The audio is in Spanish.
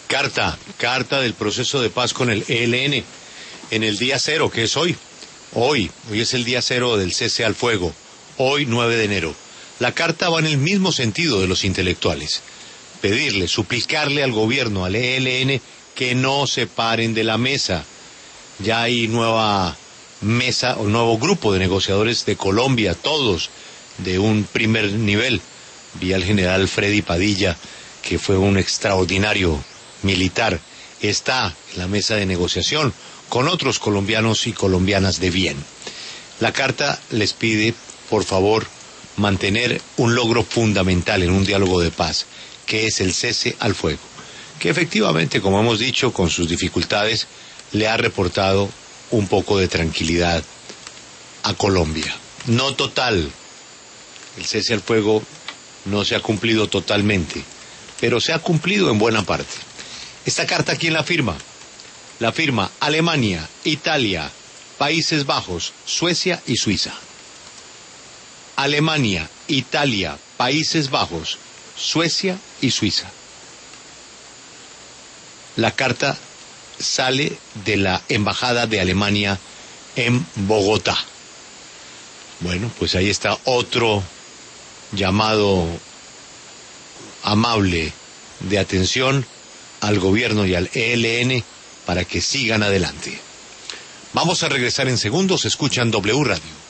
Carta del proceso de paz con el ELN en el día cero, que es hoy. Hoy es el día cero del cese al fuego, hoy 9 de enero. La carta va en el mismo sentido de los intelectuales. Pedirle, suplicarle al gobierno, al ELN, que no se paren de la mesa. Ya hay nueva mesa o nuevo grupo de negociadores de Colombia, todos de un primer nivel. Vi al general Freddy Padilla, que fue un extraordinario militar, está en la mesa de negociación con otros colombianos y colombianas de bien. La carta les pide, por favor, mantener un logro fundamental en un diálogo de paz, que es el cese al fuego, que efectivamente, como hemos dicho, con sus dificultades, le ha reportado un poco de tranquilidad a Colombia. No total, el cese al fuego no se ha cumplido totalmente, pero se ha cumplido en buena parte. Esta carta, ¿quién la firma? La firma Alemania, Italia, Países Bajos, Suecia y Suiza. Alemania, Italia, Países Bajos, Suecia y Suiza. La carta sale de la Embajada de Alemania en Bogotá. Bueno, pues ahí está otro llamado amable de atención al gobierno y al ELN para que sigan adelante. Vamos a regresar en segundos. Escuchan W Radio.